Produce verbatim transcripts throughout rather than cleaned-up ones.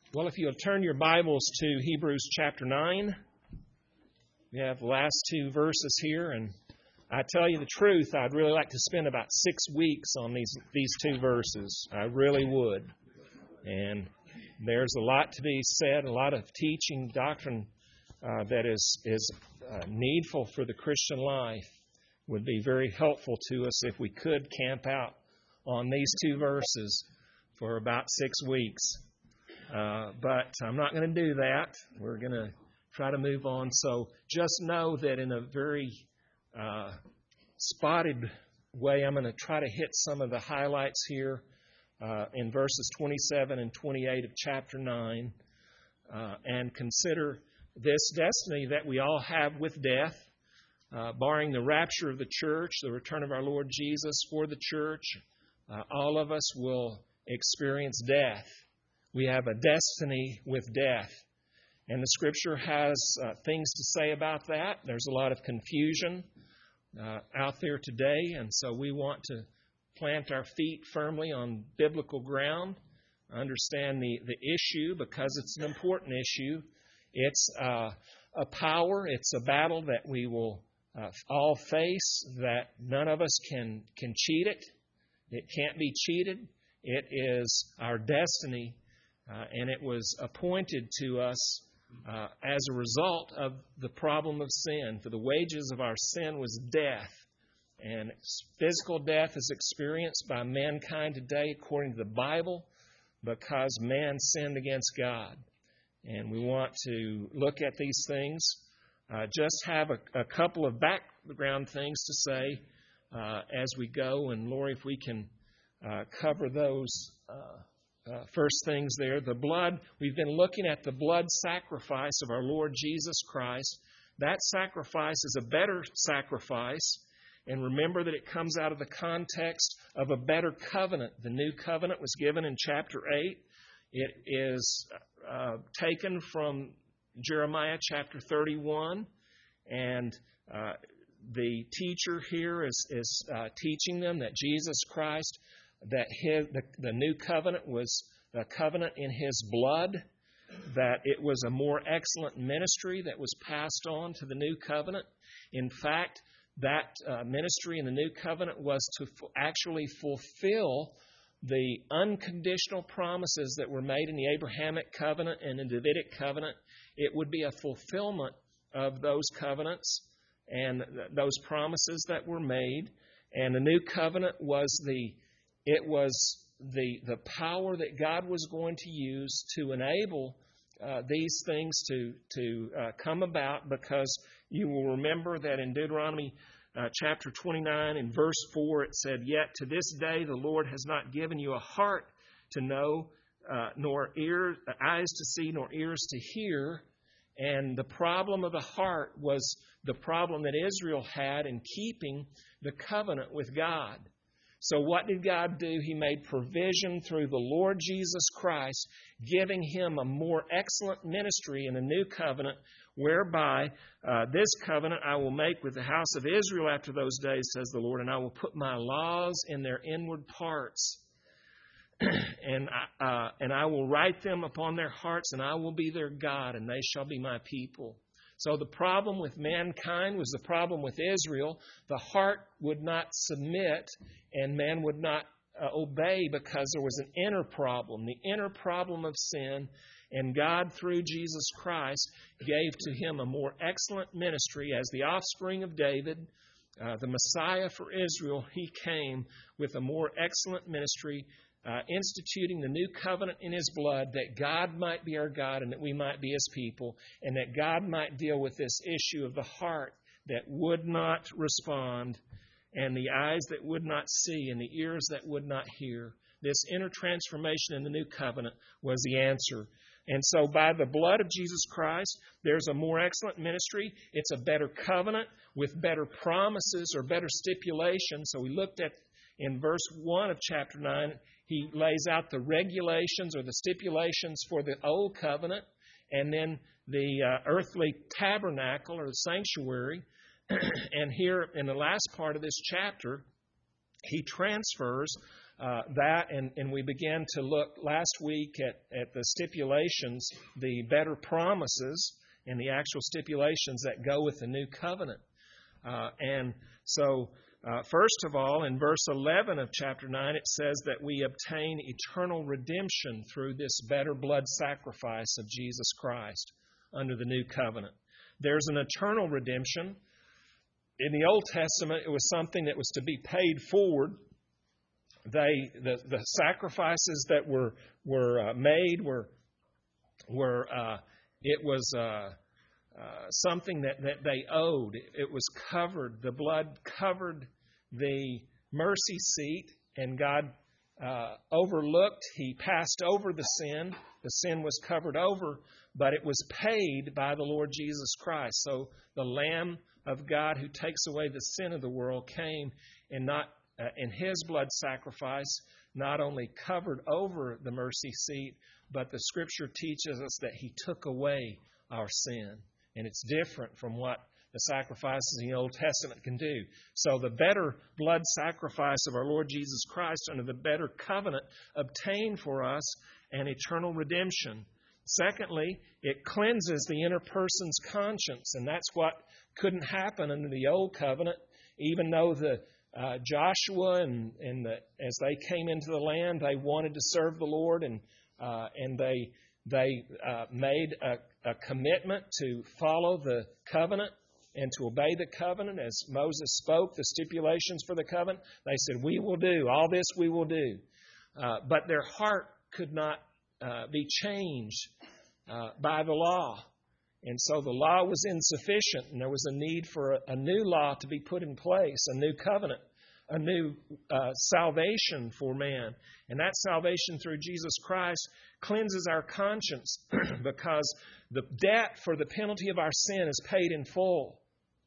Well, if you'll turn your Bibles to Hebrews chapter nine, we have the last two verses here, and I tell you the truth, I'd really like to spend about six weeks on these these two verses. I really would. And there's a lot to be said, a lot of teaching, doctrine uh, that is, is uh, needful for the Christian life. Would be very helpful to us if we could camp out on these two verses for about six weeks. Uh, but I'm not going to do that. We're going to try to move on. So just know that in a very uh, spotted way, I'm going to try to hit some of the highlights here uh, in verses twenty-seven and twenty-eight of chapter nine, uh, and consider this destiny that we all have with death, uh, barring the rapture of the church, the return of our Lord Jesus for the church. Uh, all of us will experience death. We have a destiny with death. And the Scripture has uh, things to say about that. There's a lot of confusion uh, out there today, and so we want to plant our feet firmly on biblical ground, understand the, the issue because it's an important issue. It's uh, a power, it's a battle that we will uh, all face, that none of us can, can cheat it. It can't be cheated. It is our destiny. Uh, and it was appointed to us uh, as a result of the problem of sin. For the wages of our sin was death. And physical death is experienced by mankind today according to the Bible because man sinned against God. And we want to look at these things. Uh, just have a, a couple of background things to say uh, as we go. And Lori, if we can uh, cover those uh Uh, first things there, the blood. We've been looking at the blood sacrifice of our Lord Jesus Christ. That sacrifice is a better sacrifice. And remember that it comes out of the context of a better covenant. The new covenant was given in chapter eight. It is uh, taken from Jeremiah chapter thirty-one. And uh, the teacher here is, is uh, teaching them that Jesus Christ, that his, the, the new covenant was a covenant in His blood, that it was a more excellent ministry that was passed on to the new covenant. In fact, that uh, ministry in the new covenant was to f- actually fulfill the unconditional promises that were made in the Abrahamic covenant and the Davidic covenant. It would be a fulfillment of those covenants and th- those promises that were made. And the new covenant was the It was the the power that God was going to use to enable uh, these things to to uh, come about, because you will remember that in Deuteronomy uh, chapter twenty-nine in verse four it said, "Yet to this day the Lord has not given you a heart to know, uh, nor ears, eyes to see, nor ears to hear." And the problem of the heart was the problem that Israel had in keeping the covenant with God. So what did God do? He made provision through the Lord Jesus Christ, giving Him a more excellent ministry in the new covenant, whereby uh, this covenant I will make with the house of Israel after those days, says the Lord, and I will put my laws in their inward parts, and, I, uh, and I will write them upon their hearts, and I will be their God, and they shall be my people. So the problem with mankind was the problem with Israel. The heart would not submit, and man would not uh, obey because there was an inner problem, the inner problem of sin. And God, through Jesus Christ, gave to Him a more excellent ministry as the offspring of David, uh, the Messiah for Israel. He came with a more excellent ministry, Uh, instituting the new covenant in His blood, that God might be our God and that we might be His people, and that God might deal with this issue of the heart that would not respond, and the eyes that would not see, and the ears that would not hear. This inner transformation in the new covenant was the answer. And so by the blood of Jesus Christ, there's a more excellent ministry. It's a better covenant with better promises or better stipulations. So we looked at in verse one of chapter nine, he lays out the regulations or the stipulations for the old covenant, and then the uh, earthly tabernacle or the sanctuary. And here in the last part of this chapter, he transfers uh, that, and, and we began to look last week at, at the stipulations, the better promises, and the actual stipulations that go with the new covenant. Uh, and so, uh, first of all, in verse eleven of chapter nine, it says that we obtain eternal redemption through this better blood sacrifice of Jesus Christ under the new covenant. There's an eternal redemption. In the Old Testament, it was something that was to be paid forward. They, the, the sacrifices that were were uh, made were were uh, it was uh, uh, something that, that they owed. It was covered. The blood covered the mercy seat, and God uh, overlooked. He passed over the sin. The sin was covered over, but it was paid by the Lord Jesus Christ. So the Lamb of God who takes away the sin of the world came and not uh, in His blood sacrifice not only covered over the mercy seat, but the Scripture teaches us that He took away our sin. And it's different from what the sacrifices in the Old Testament can do. So the better blood sacrifice of our Lord Jesus Christ under the better covenant obtained for us an eternal redemption. Secondly, it cleanses the inner person's conscience, and that's what couldn't happen under the Old Covenant, even though the uh, Joshua and, and the, as they came into the land, they wanted to serve the Lord, and uh, and they they uh, made a, a commitment to follow the covenant and to obey the covenant as Moses spoke the stipulations for the covenant. They said, "We will do all this. We will do," uh, but their heart could not uh, be changed uh, by the law. And so the law was insufficient, and there was a need for a, a new law to be put in place, a new covenant, a new uh, salvation for man. And that salvation through Jesus Christ cleanses our conscience because the debt for the penalty of our sin is paid in full.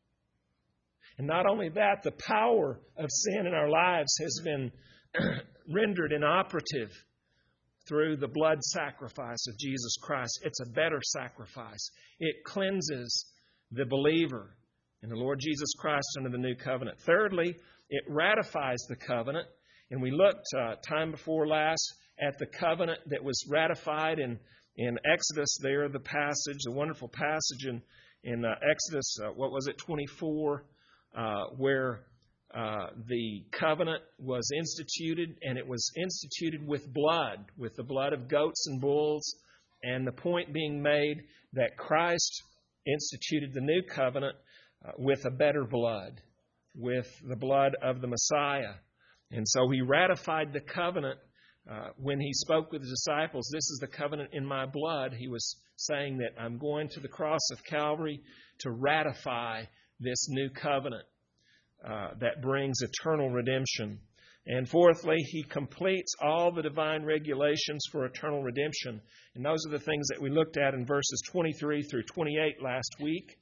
And not only that, the power of sin in our lives has been rendered inoperative through the blood sacrifice of Jesus Christ. It's a better sacrifice. It cleanses the believer in the Lord Jesus Christ under the new covenant. Thirdly, it ratifies the covenant. And we looked uh, time before last at the covenant that was ratified in, in Exodus there, the passage, the wonderful passage in, in uh, Exodus, uh, what was it, twenty-four, uh, where Uh, the covenant was instituted, and it was instituted with blood, with the blood of goats and bulls, and the point being made that Christ instituted the new covenant uh, with a better blood, with the blood of the Messiah. And so He ratified the covenant uh, when He spoke with the disciples. This is the covenant in my blood. He was saying that I'm going to the cross of Calvary to ratify this new covenant. Uh, that brings eternal redemption. And fourthly, He completes all the divine regulations for eternal redemption. And those are the things that we looked at in verses twenty-three through twenty-eight last week.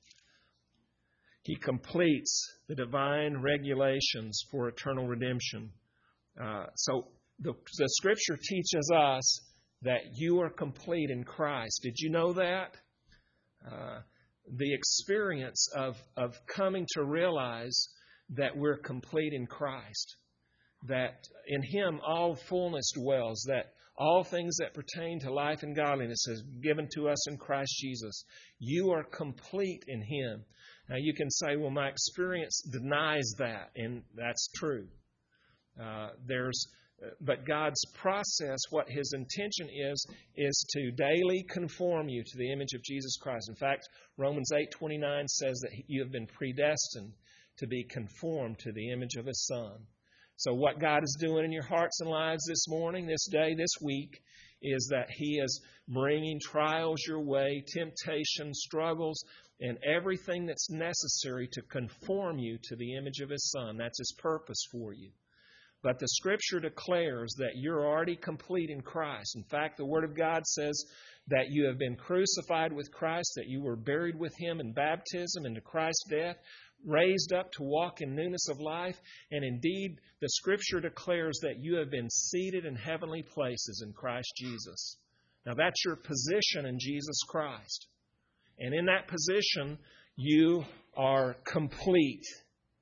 He completes the divine regulations for eternal redemption. Uh, so the, the Scripture teaches us that you are complete in Christ. Did you know that? Uh, the experience of, of coming to realize that we're complete in Christ, that in Him all fullness dwells, that all things that pertain to life and godliness is given to us in Christ Jesus. You are complete in Him. Now you can say, well, my experience denies that, and that's true. Uh, there's, but God's process, what His intention is, is to daily conform you to the image of Jesus Christ. In fact, Romans eight twenty-nine says that you have been predestined to be conformed to the image of His Son. So what God is doing in your hearts and lives this morning, this day, this week, is that He is bringing trials your way, temptation, struggles, and everything that's necessary to conform you to the image of His Son. That's His purpose for you. But the Scripture declares that you're already complete in Christ. In fact, the Word of God says that you have been crucified with Christ, that you were buried with Him in baptism into Christ's death, raised up to walk in newness of life. And indeed, the Scripture declares that you have been seated in heavenly places in Christ Jesus. Now, that's your position in Jesus Christ. And in that position, you are complete.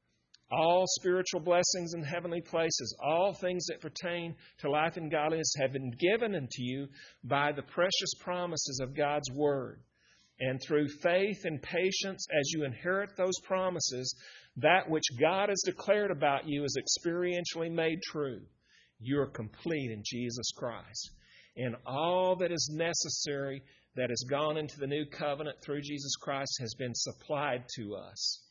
All spiritual blessings in heavenly places, all things that pertain to life and godliness have been given unto you by the precious promises of God's Word. And through faith and patience, as you inherit those promises, that which God has declared about you is experientially made true. You are complete in Jesus Christ. And all that is necessary that has gone into the new covenant through Jesus Christ has been supplied to us,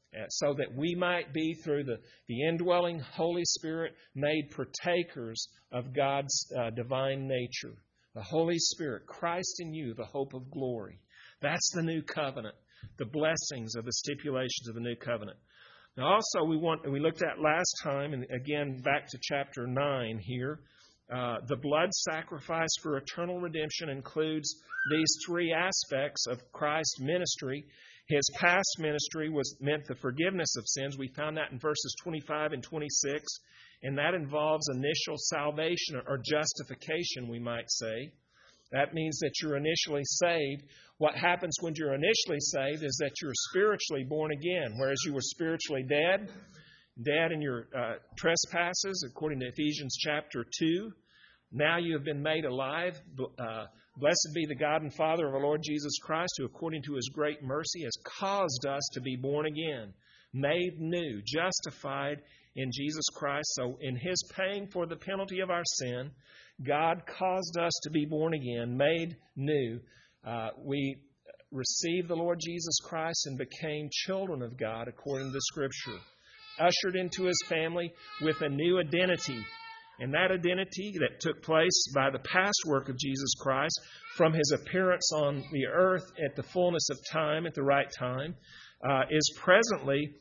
so that we might be, through the, the indwelling Holy Spirit, made partakers of God's uh, divine nature. The Holy Spirit, Christ in you, the hope of glory. That's the new covenant, the blessings of the stipulations of the new covenant. Now also we want, we looked at last time, and again back to chapter nine here, uh, the blood sacrifice for eternal redemption includes these three aspects of Christ's ministry. His past ministry was meant the forgiveness of sins. We found that in verses twenty-five and twenty-six, and that involves initial salvation or justification, we might say. That means that you're initially saved. What happens when you're initially saved is that you're spiritually born again, whereas you were spiritually dead, dead in your uh, trespasses, according to Ephesians chapter two. Now you have been made alive. Uh, blessed be the God and Father of our Lord Jesus Christ, who according to His great mercy has caused us to be born again, made new, justified in Jesus Christ. So in His paying for the penalty of our sin, God caused us to be born again, made new. Uh, we received the Lord Jesus Christ and became children of God according to the Scripture, ushered into His family with a new identity. And that identity that took place by the past work of Jesus Christ from His appearance on the earth at the fullness of time, at the right time, uh, is presently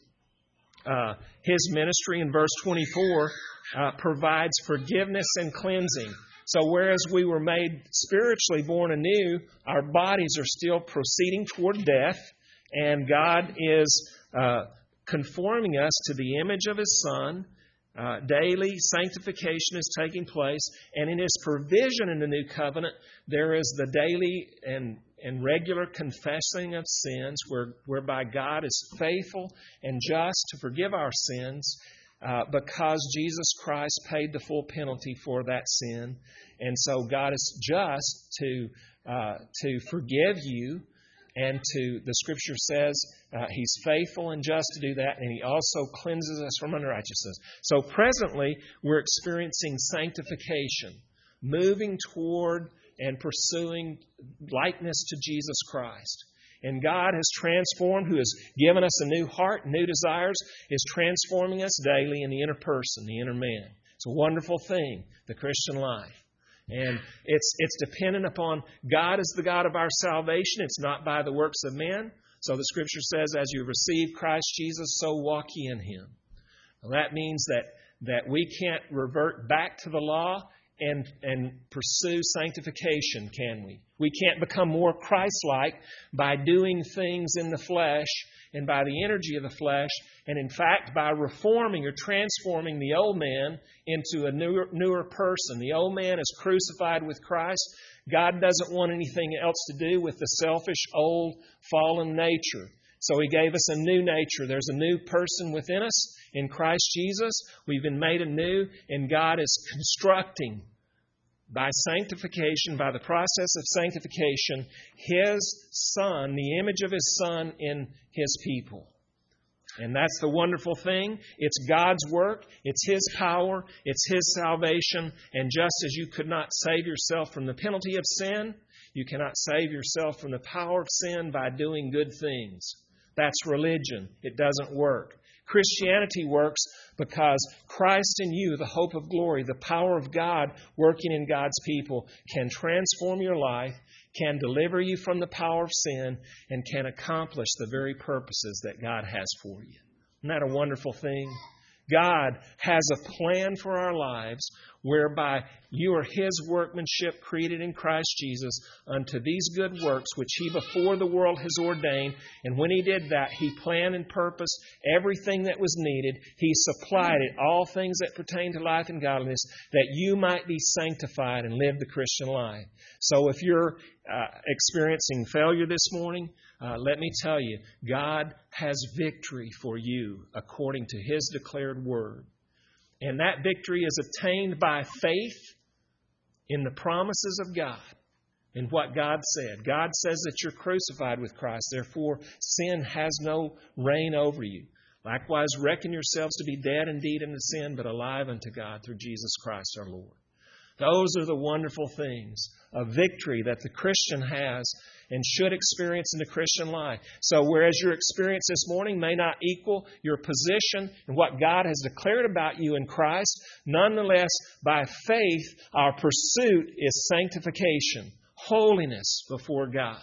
uh, His ministry in verse twenty-four uh, provides forgiveness and cleansing. So whereas we were made spiritually born anew, our bodies are still proceeding toward death, and God is uh, conforming us to the image of His Son. Uh, daily sanctification is taking place, and in His provision in the new covenant, there is the daily and, and regular confessing of sins, where, whereby God is faithful and just to forgive our sins, Uh, because Jesus Christ paid the full penalty for that sin. And so God is just to uh, to forgive you, and to, the Scripture says, uh, He's faithful and just to do that, and He also cleanses us from unrighteousness. So presently, we're experiencing sanctification, moving toward and pursuing likeness to Jesus Christ. And God has transformed, who has given us a new heart, new desires, is transforming us daily in the inner person, the inner man. It's a wonderful thing, the Christian life. And it's it's dependent upon God as the God of our salvation. It's not by the works of men. So the Scripture says, as you receive Christ Jesus, so walk ye in Him. Well, that means that, that we can't revert back to the law and and pursue sanctification, can we? We can't become more Christ-like by doing things in the flesh and by the energy of the flesh, and in fact by reforming or transforming the old man into a newer, newer person. The old man is crucified with Christ. God doesn't want anything else to do with the selfish, old, fallen nature. So He gave us a new nature. There's a new person within us in Christ Jesus. We've been made anew, and God is constructing by sanctification, by the process of sanctification, His Son, the image of His Son in His people. And that's the wonderful thing. It's God's work. It's His power. It's His salvation. And just as you could not save yourself from the penalty of sin, you cannot save yourself from the power of sin by doing good things. That's religion. It doesn't work. Christianity works because Christ in you, the hope of glory, the power of God working in God's people, can transform your life, can deliver you from the power of sin, and can accomplish the very purposes that God has for you. Isn't that a wonderful thing? God has a plan for our lives whereby you are His workmanship created in Christ Jesus unto these good works which He before the world has ordained. And when He did that, He planned and purposed everything that was needed. He supplied it, all things that pertain to life and godliness, that you might be sanctified and live the Christian life. So if you're uh, experiencing failure this morning, uh, let me tell you, God has victory for you according to His declared word. And that victory is attained by faith in the promises of God, in what God said. God says that you're crucified with Christ, therefore sin has no reign over you. Likewise, reckon yourselves to be dead indeed unto sin, but alive unto God through Jesus Christ our Lord. Those are the wonderful things of victory that the Christian has and should experience in the Christian life. So whereas your experience this morning may not equal your position and what God has declared about you in Christ, nonetheless, by faith, our pursuit is sanctification, holiness before God.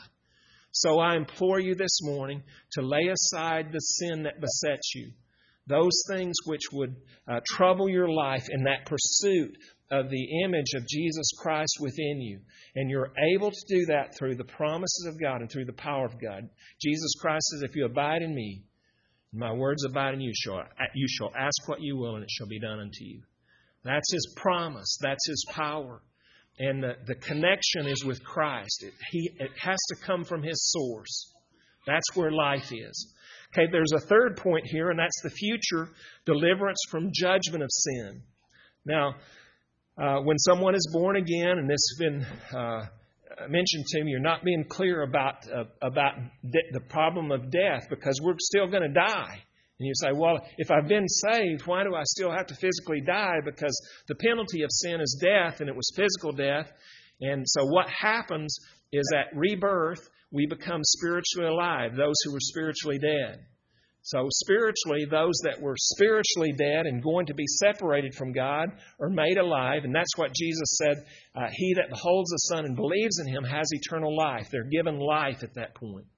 So I implore you this morning to lay aside the sin that besets you, those things which would uh, trouble your life in that pursuit of the image of Jesus Christ within you. And you're able to do that through the promises of God and through the power of God. Jesus Christ says, if you abide in me, and my words abide in you, shall, you shall ask what you will, and it shall be done unto you. That's His promise. That's His power. And the, the connection is with Christ. It, he, it has to come from His source. That's where life is. Okay, there's a third point here, and that's the future deliverance from judgment of sin. Now, Uh, when someone is born again, and this has been uh, mentioned to me, you're not being clear about uh, about de- the problem of death, because we're still going to die. And you say, well, if I've been saved, why do I still have to physically die? Because the penalty of sin is death, and it was physical death. And so what happens is at rebirth, we become spiritually alive, those who were spiritually dead. So spiritually, those that were spiritually dead and going to be separated from God are made alive. And that's what Jesus said, uh, he that beholds the Son and believes in Him has eternal life. They're given life at that point.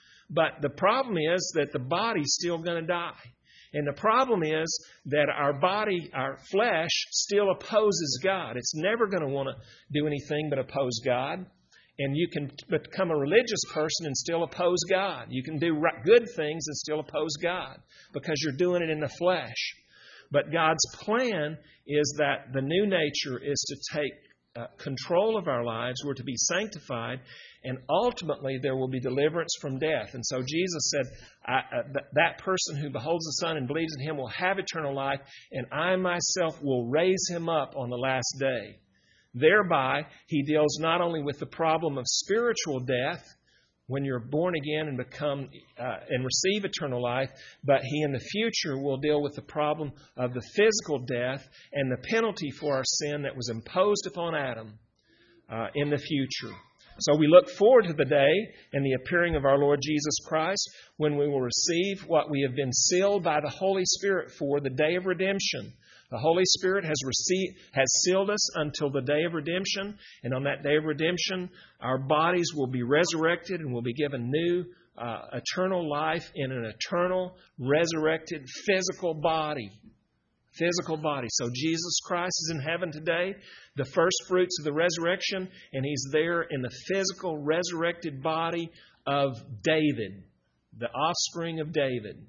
But the problem is that the body's still going to die. And the problem is that our body, our flesh, still opposes God. It's never going to want to do anything but oppose God. And you can become a religious person and still oppose God. You can do good things and still oppose God because you're doing it in the flesh. But God's plan is that the new nature is to take uh, control of our lives. We're to be sanctified, and ultimately there will be deliverance from death. And so Jesus said, I, uh, th- that person who beholds the Son and believes in Him will have eternal life, and I myself will raise him up on the last day. Thereby, He deals not only with the problem of spiritual death, when you're born again and become uh, and receive eternal life, but He in the future will deal with the problem of the physical death and the penalty for our sin that was imposed upon Adam uh, in the future. So we look forward to the day and the appearing of our Lord Jesus Christ, when we will receive what we have been sealed by the Holy Spirit for, the day of redemption. The Holy Spirit has received, has sealed us until the day of redemption. And on that day of redemption, our bodies will be resurrected and will be given new, uh, eternal life in an eternal, resurrected, physical body. Physical body. So Jesus Christ is in heaven today, the first fruits of the resurrection, and He's there in the physical, resurrected body of David, the offspring of David.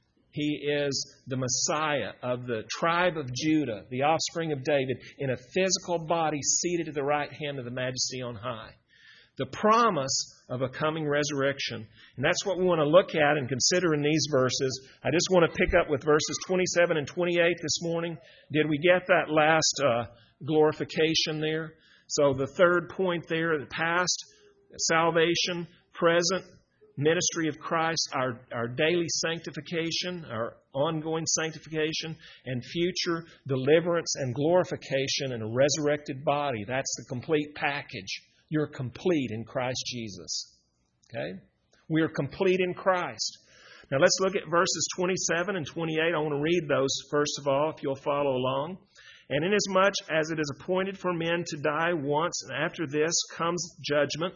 He is the Messiah of the tribe of Judah, the offspring of David, in a physical body seated at the right hand of the Majesty on high. The promise of a coming resurrection. And that's what we want to look at and consider in these verses. I just want to pick up with verses twenty-seven and twenty-eight this morning. Did we get that last uh, glorification there? So the third point there, the past, salvation, present, ministry of Christ, our, our daily sanctification, our ongoing sanctification, and future deliverance and glorification in a resurrected body. That's the complete package. You're complete in Christ Jesus. Okay? We are complete in Christ. Now let's look at verses twenty-seven and twenty-eight. I want to read those first of all, if you'll follow along. And inasmuch as it is appointed for men to die once, and after this comes judgment,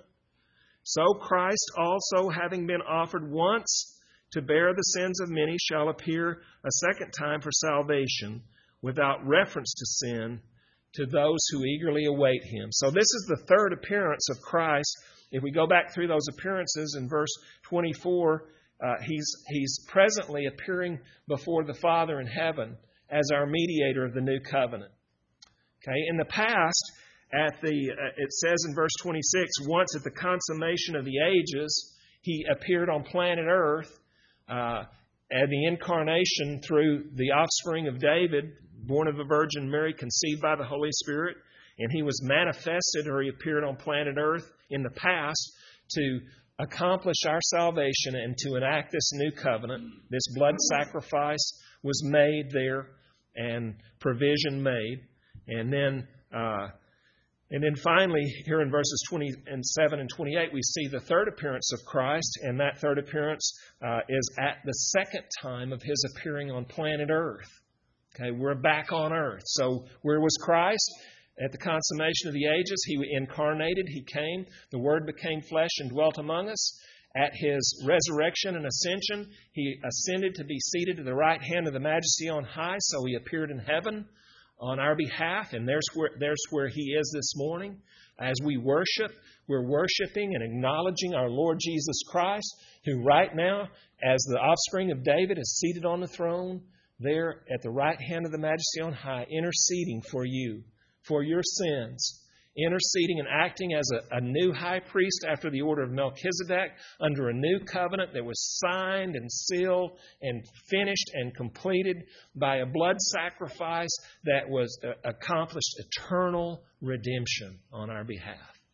so Christ also, having been offered once to bear the sins of many, shall appear a second time for salvation, without reference to sin, to those who eagerly await Him. So this is the third appearance of Christ. If we go back through those appearances in verse twenty-four, uh, he's, he's presently appearing before the Father in heaven as our mediator of the new covenant. Okay, in the past, at the uh, it says in verse twenty-six, once at the consummation of the ages, He appeared on planet Earth uh, at the incarnation through the offspring of David, born of a Virgin Mary, conceived by the Holy Spirit. And He was manifested, or He appeared on planet Earth in the past to accomplish our salvation and to enact this new covenant. This blood sacrifice was made there and provision made. And then uh, and then finally, here in verses twenty-seven and twenty-eight, we see the third appearance of Christ. And that third appearance uh, is at the second time of His appearing on planet Earth. Okay, we're back on earth. So where was Christ? At the consummation of the ages, He incarnated, He came, the Word became flesh and dwelt among us. At His resurrection and ascension, He ascended to be seated at the right hand of the Majesty on high, so He appeared in heaven on our behalf, and there's where, there's where He is this morning. As we worship, we're worshiping and acknowledging our Lord Jesus Christ, who right now, as the offspring of David, is seated on the throne, there at the right hand of the Majesty on high, interceding for you, for your sins, interceding and acting as a, a new high priest after the order of Melchizedek, under a new covenant that was signed and sealed and finished and completed by a blood sacrifice that was uh, accomplished eternal redemption on our behalf.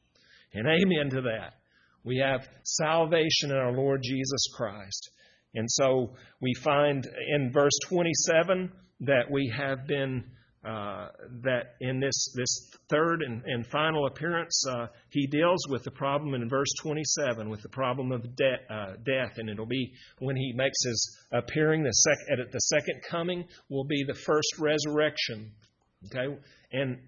And amen to that. We have salvation in our Lord Jesus Christ. And so we find in verse twenty-seven that we have been, uh, that in this, this third and, and final appearance, uh, He deals with the problem in verse twenty-seven, with the problem of de- uh, death. And it'll be when He makes His appearing, the sec- at the second coming will be the first resurrection. Okay? And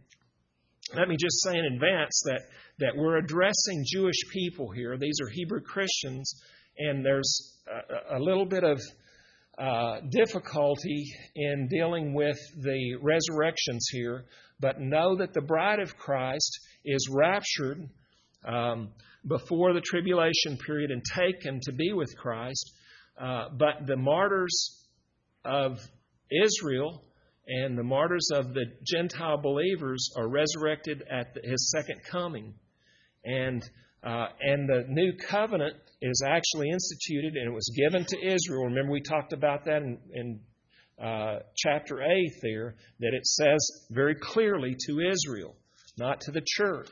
let me just say in advance that, that we're addressing Jewish people here. These are Hebrew Christians, and there's a, a little bit of uh, difficulty in dealing with the resurrections here, but know that the bride of Christ is raptured um, before the tribulation period and taken to be with Christ, uh, but the martyrs of Israel and the martyrs of the Gentile believers are resurrected at the, His second coming. And uh, and the new covenant is actually instituted, and it was given to Israel. Remember, we talked about that in, in uh, chapter eight there, that it says very clearly to Israel, not to the church.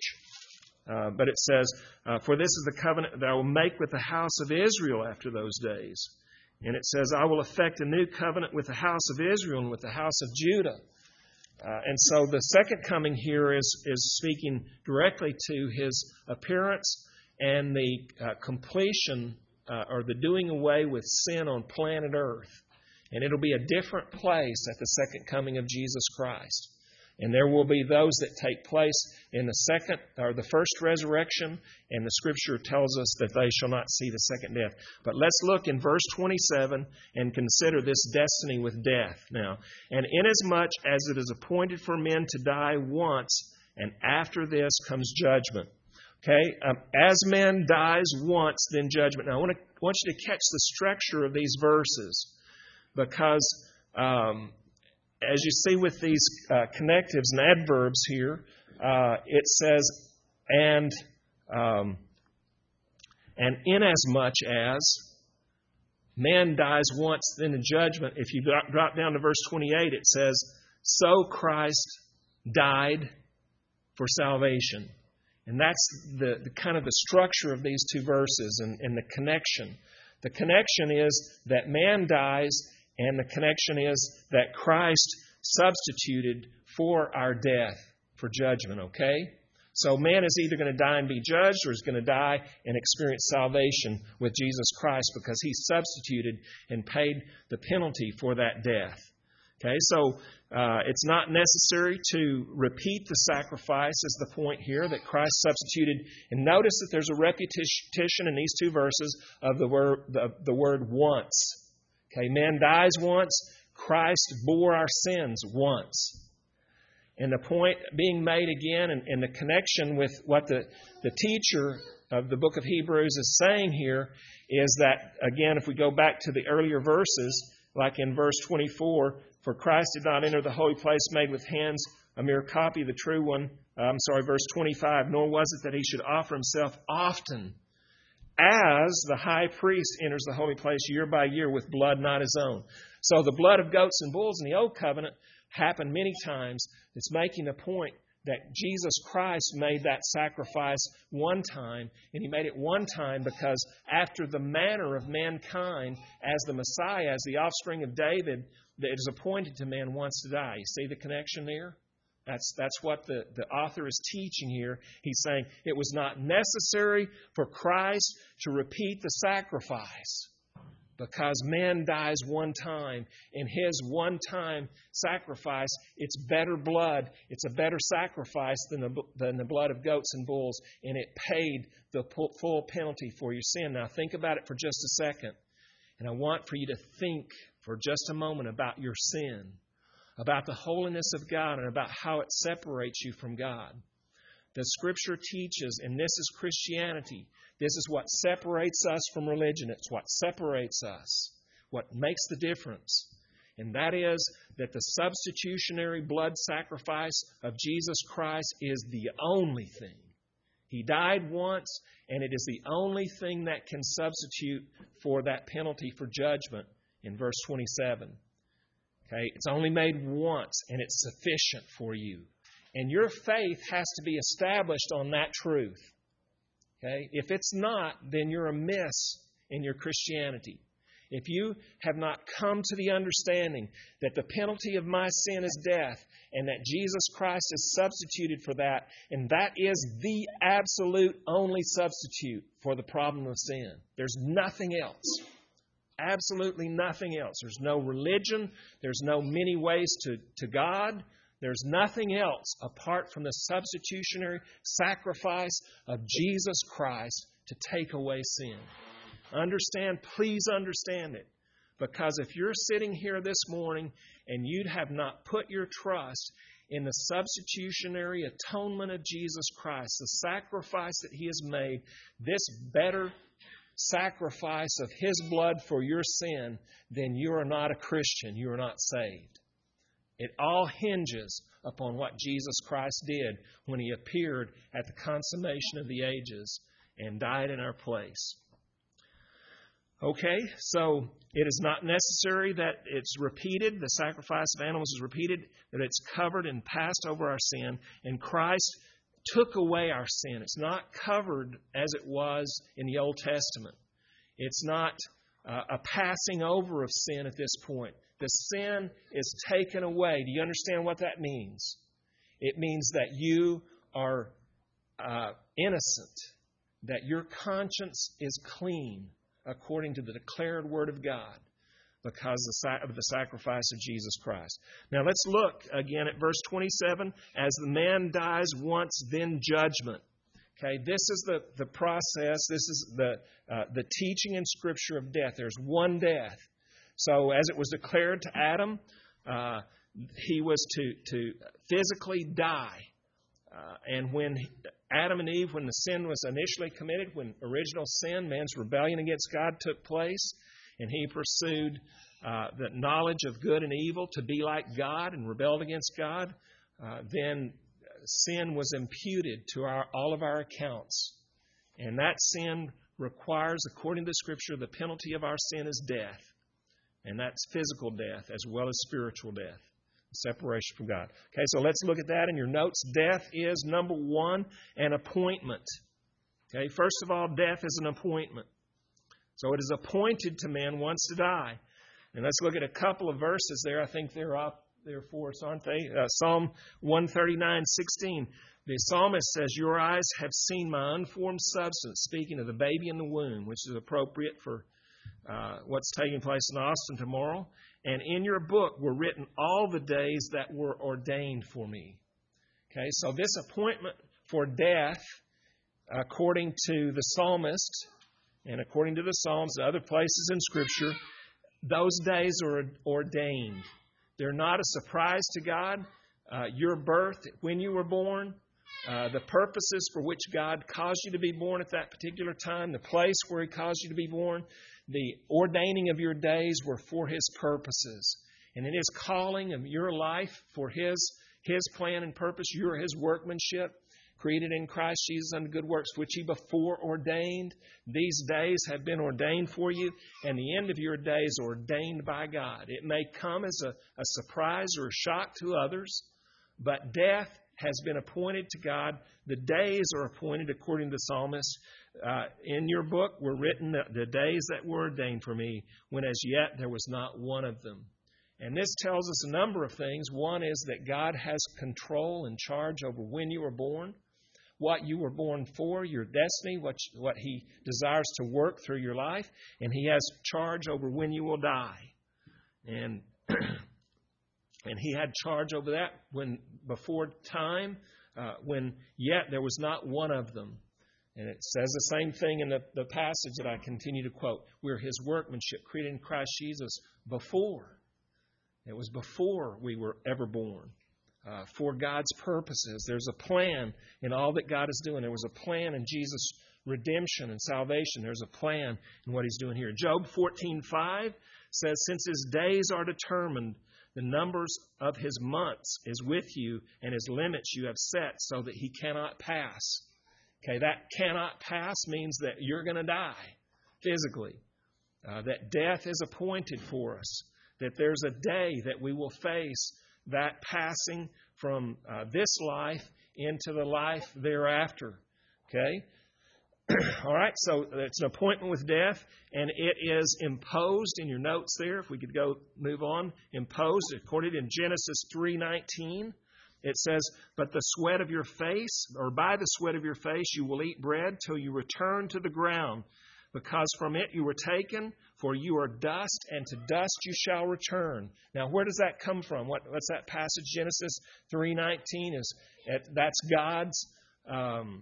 Uh, but it says, uh, for this is the covenant that I will make with the house of Israel after those days. And it says, I will effect a new covenant with the house of Israel and with the house of Judah. Uh, and so the second coming here is, is speaking directly to His appearance and the uh, completion uh, or the doing away with sin on planet Earth. And it'll be a different place at the second coming of Jesus Christ. And there will be those that take place in the second or the first resurrection, and the Scripture tells us that they shall not see the second death. But let's look in verse twenty-seven and consider this destiny with death now. And inasmuch as it is appointed for men to die once, and after this comes judgment. Okay, um, as man dies once, then judgment. Now I want to I want you to catch the structure of these verses, because Um, as you see with these uh, connectives and adverbs here, uh, it says, and um, and inasmuch as man dies once, then in judgment. If you drop, drop down to verse twenty-eight, it says, so Christ died for salvation. And that's the, the kind of the structure of these two verses and, and the connection. The connection is that man dies, and the connection is that Christ substituted for our death, for judgment, okay? So man is either going to die and be judged, or is going to die and experience salvation with Jesus Christ, because He substituted and paid the penalty for that death. Okay, so uh, it's not necessary to repeat the sacrifice is the point here, that Christ substituted. And notice that there's a repetition in these two verses of the word, the, the word once. Okay, man dies once. Christ bore our sins once. And the point being made again, and, and the connection with what the, the teacher of the book of Hebrews is saying here, is that, again, if we go back to the earlier verses, like in verse twenty-four, for Christ did not enter the holy place made with hands, a mere copy of the true one. Uh, I'm sorry, verse twenty-five, nor was it that he should offer himself often, as the high priest enters the holy place year by year with blood not his own. So the blood of goats and bulls in the Old Covenant happened many times. It's making the point that Jesus Christ made that sacrifice one time, and He made it one time because after the manner of mankind, as the Messiah, as the offspring of David, that is appointed to man once to die. You see the connection there? That's, that's what the, the author is teaching here. He's saying it was not necessary for Christ to repeat the sacrifice because man dies one time. In His one-time sacrifice, it's better blood. It's a better sacrifice than the, than the blood of goats and bulls, and it paid the full penalty for your sin. Now think about it for just a second. And I want for you to think for just a moment about your sin, about the holiness of God, and about how it separates you from God. The Scripture teaches, and this is Christianity, this is what separates us from religion. It's what separates us, what makes the difference. And that is that the substitutionary blood sacrifice of Jesus Christ is the only thing. He died once, and it is the only thing that can substitute for that penalty for judgment in verse twenty-seven. Okay, it's only made once, and it's sufficient for you. And your faith has to be established on that truth. Okay, if it's not, then you're amiss in your Christianity. If you have not come to the understanding that the penalty of my sin is death, and that Jesus Christ is substituted for that, and that is the absolute only substitute for the problem of sin. There's nothing else. Absolutely nothing else. There's no religion. There's no many ways to, to God. There's nothing else apart from the substitutionary sacrifice of Jesus Christ to take away sin. Understand, please understand it. Because if you're sitting here this morning and you have not put your trust in the substitutionary atonement of Jesus Christ, the sacrifice that He has made, this better sacrifice of His blood for your sin, then you are not a Christian. You are not saved. It all hinges upon what Jesus Christ did when He appeared at the consummation of the ages and died in our place. Okay, so it is not necessary that it's repeated, the sacrifice of animals is repeated, that it's covered and passed over our sin, and Christ took away our sin. It's not covered as it was in the Old Testament. It's not uh, a passing over of sin at this point. The sin is taken away. Do you understand what that means? It means that you are uh, innocent, that your conscience is clean according to the declared Word of God because of the sacrifice of Jesus Christ. Now let's look again at verse twenty-seven. As the man dies once, then judgment. Okay, this is the, the process. This is the uh, the teaching in Scripture of death. There's one death. So as it was declared to Adam, uh, he was to, to physically die. Uh, and when Adam and Eve, when the sin was initially committed, when original sin, man's rebellion against God took place, and he pursued uh, the knowledge of good and evil to be like God and rebelled against God, uh, then sin was imputed to our, all of our accounts. And that sin requires, according to Scripture, the penalty of our sin is death. And that's physical death as well as spiritual death. Separation from God. Okay, so let's look at that in your notes. Death is, number one, an appointment. Okay, first of all, death is an appointment. So it is appointed to man once to die. And let's look at a couple of verses there. I think they're up there for us, aren't they? Uh, Psalm one thirty-nine, sixteen. The psalmist says, your eyes have seen my unformed substance, speaking of the baby in the womb, which is appropriate for uh, what's taking place in Austin tomorrow. And in your book were written all the days that were ordained for me. Okay, so this appointment for death, according to the psalmist, and according to the Psalms and other places in Scripture, those days are ordained. They're not a surprise to God. uh, your birth, when you were born, uh, the purposes for which God caused you to be born at that particular time, the place where He caused you to be born, the ordaining of your days were for His purposes. And in His calling of your life for His, His plan and purpose, you're His workmanship, created in Christ Jesus unto good works, which He before ordained. These days have been ordained for you, and the end of your days ordained by God. It may come as a, a surprise or a shock to others, but death has been appointed to God. The days are appointed according to the psalmist. Uh, in your book were written the, the days that were ordained for me, when as yet there was not one of them. And this tells us a number of things. One is that God has control and charge over when you were born, what you were born for, your destiny, what, what He desires to work through your life, and He has charge over when you will die. And and He had charge over that when before time, uh, when yet there was not one of them. And it says the same thing in the, the passage that I continue to quote. We're His workmanship, created in Christ Jesus before. It was before we were ever born. Uh, for God's purposes. There's a plan in all that God is doing. There was a plan in Jesus' redemption and salvation. There's a plan in what He's doing here. Job fourteen five says, since His days are determined, the numbers of His months is with you, and His limits you have set so that He cannot pass. Okay, that cannot pass means that you're going to die physically. Uh, that death is appointed for us. That there's a day that we will face that passing from uh, this life into the life thereafter. Okay? All right, so it's an appointment with death, and it is imposed in your notes there. If we could go move on. Imposed, according to Genesis three nineteen, it says, but the sweat of your face, or by the sweat of your face, you will eat bread till you return to the ground, because from it you were taken, for you are dust, and to dust you shall return. Now, where does that come from? What, what's that passage? Genesis three nineteen is that's God's um,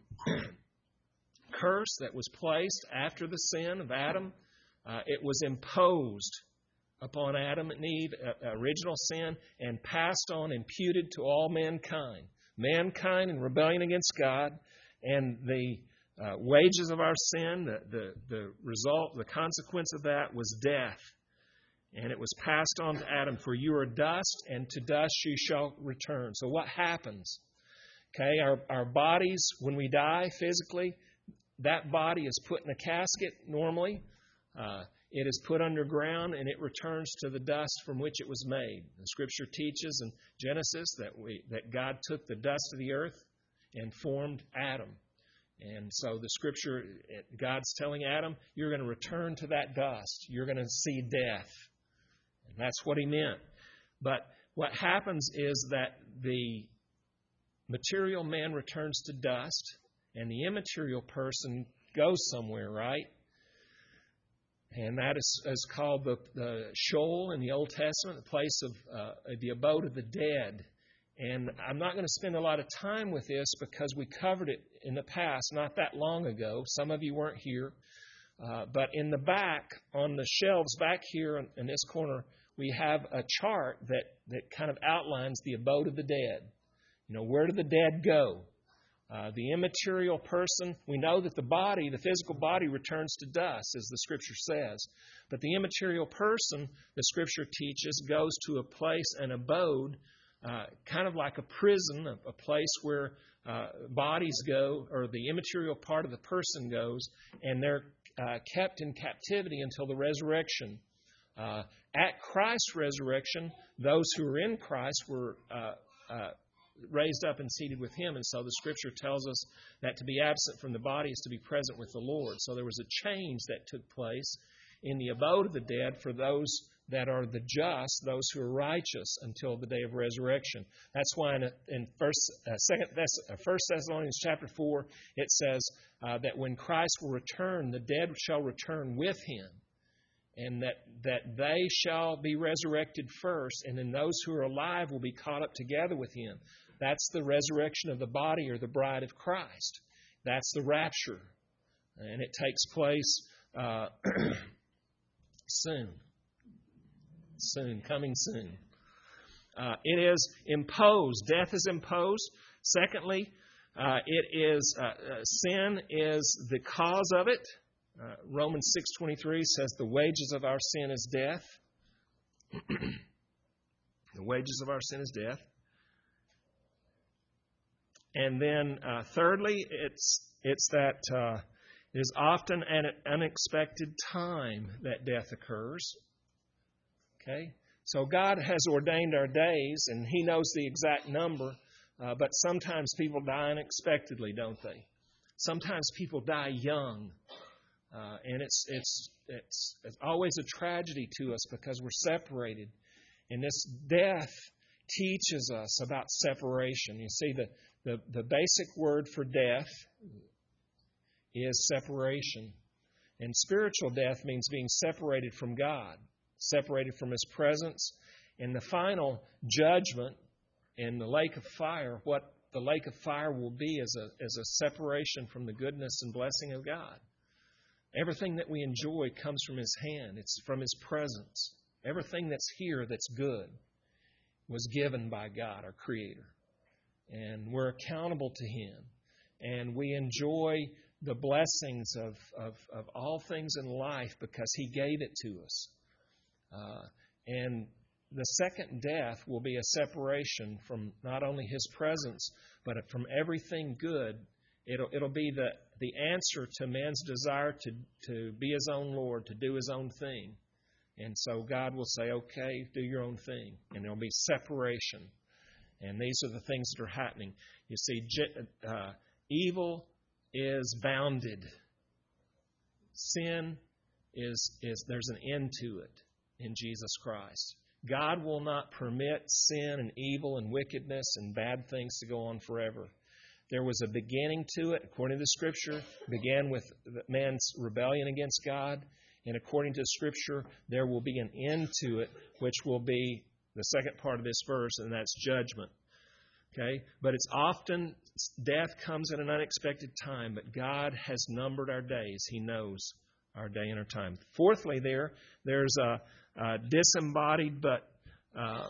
curse that was placed after the sin of Adam. Uh, it was imposed upon Adam and Eve, uh, original sin, and passed on, imputed to all mankind. Mankind in rebellion against God, and the Uh, wages of our sin, the, the, the result, the consequence of that was death. And it was passed on to Adam, for you are dust, and to dust you shall return. So what happens? Okay, our, our bodies, when we die physically, that body is put in a casket normally. Uh, it is put underground, and it returns to the dust from which it was made. The Scripture teaches in Genesis that we that God took the dust of the earth and formed Adam. And so the Scripture, God's telling Adam, you're going to return to that dust. You're going to see death. And that's what He meant. But what happens is that the material man returns to dust, and the immaterial person goes somewhere, right? And that is, is called the, the Sheol in the Old Testament, the place of uh, the abode of the dead. And I'm not going to spend a lot of time with this because we covered it in the past, not that long ago. Some of you weren't here. Uh, but in the back, on the shelves back here in, in this corner, we have a chart that, that kind of outlines the abode of the dead. You know, where do the dead go? Uh, the immaterial person, we know that the body, the physical body, returns to dust, as the Scripture says. But the immaterial person, the Scripture teaches, goes to a place, an abode, Uh, kind of like a prison, a, a place where uh, bodies go, or the immaterial part of the person goes, and they're uh, kept in captivity until the resurrection. Uh, at Christ's resurrection, those who are in Christ were uh, uh, raised up and seated with Him. And so the Scripture tells us that to be absent from the body is to be present with the Lord. So there was a change that took place in the abode of the dead for those that are the just, those who are righteous until the day of resurrection. That's why in, in First, uh, Second Thess- uh, First Thessalonians chapter four, it says uh, that when Christ will return, the dead shall return with Him, and that, that they shall be resurrected first, and then those who are alive will be caught up together with Him. That's the resurrection of the body, or the bride of Christ. That's the rapture, and it takes place uh, soon. Soon, coming soon. Uh, it is imposed. Death is imposed. Secondly, uh, it is uh, uh, sin is the cause of it. Uh, Romans six twenty-three says the wages of our sin is death. The wages of our sin is death. And then uh, thirdly, it's it's that uh, it is often an unexpected time that death occurs. Okay? So God has ordained our days, and He knows the exact number, uh, but sometimes people die unexpectedly, don't they? Sometimes people die young, uh, and it's, it's it's it's always a tragedy to us because we're separated. And this death teaches us about separation. You see, the, the, the basic word for death is separation. And spiritual death means being separated from God, separated from His presence. And the final judgment in the lake of fire, what the lake of fire will be is a, is a separation from the goodness and blessing of God. Everything that we enjoy comes from His hand. It's from His presence. Everything that's here that's good was given by God, our Creator. And we're accountable to Him. And we enjoy the blessings of, of, of all things in life because He gave it to us. Uh, and the second death will be a separation from not only His presence, but from everything good. It'll, it'll be the, the answer to man's desire to, to be his own Lord, to do his own thing. And so God will say, okay, do your own thing. And there'll be separation. And these are the things that are happening. You see, uh, evil is bounded. Sin is, is, there's an end to it in Jesus Christ. God will not permit sin and evil and wickedness and bad things to go on forever. There was a beginning to it, according to Scripture. It began with man's rebellion against God. And according to Scripture, there will be an end to it, which will be the second part of this verse, and that's judgment. Okay? But it's often, death comes at an unexpected time, but God has numbered our days. He knows our day and our time. Fourthly, there, there's a, a disembodied but uh,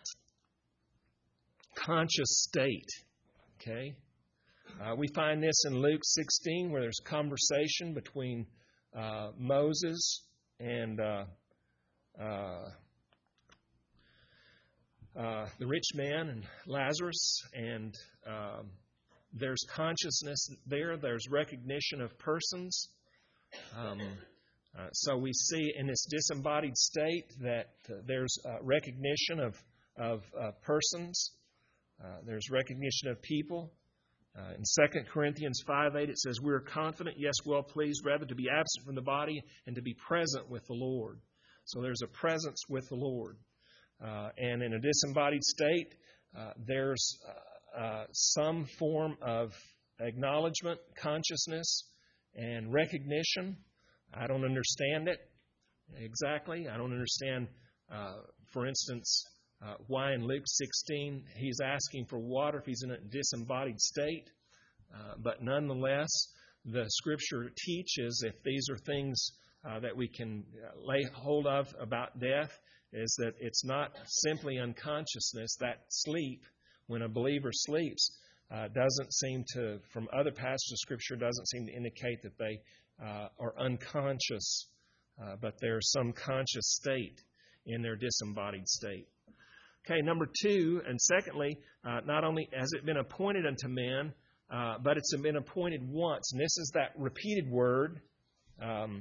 conscious state. Okay? Uh, we find this in Luke sixteen, where there's conversation between Uh, Moses and uh, uh, uh, the rich man and Lazarus, and um, there's consciousness there. There's recognition of persons. Um, uh, so we see in this disembodied state that uh, there's uh, recognition of of uh, persons. Uh, there's recognition of people. Uh, in Second Corinthians five eight, it says, "We are confident, yes, well pleased, rather to be absent from the body and to be present with the Lord." So there's a presence with the Lord. Uh, and in a disembodied state, uh, there's uh, uh, some form of acknowledgement, consciousness, and recognition. I don't understand it exactly. I don't understand, uh, for instance, Uh, why in Luke sixteen he's asking for water if he's in a disembodied state. Uh, but nonetheless, the Scripture teaches, if these are things uh, that we can lay hold of about death, is that it's not simply unconsciousness. That sleep, when a believer sleeps, uh, doesn't seem to, from other passages of Scripture, doesn't seem to indicate that they uh, are unconscious, uh, but there's some conscious state in their disembodied state. Okay, number two, and secondly, uh, not only has it been appointed unto men, uh, but it's been appointed once. And this is that repeated word. Um,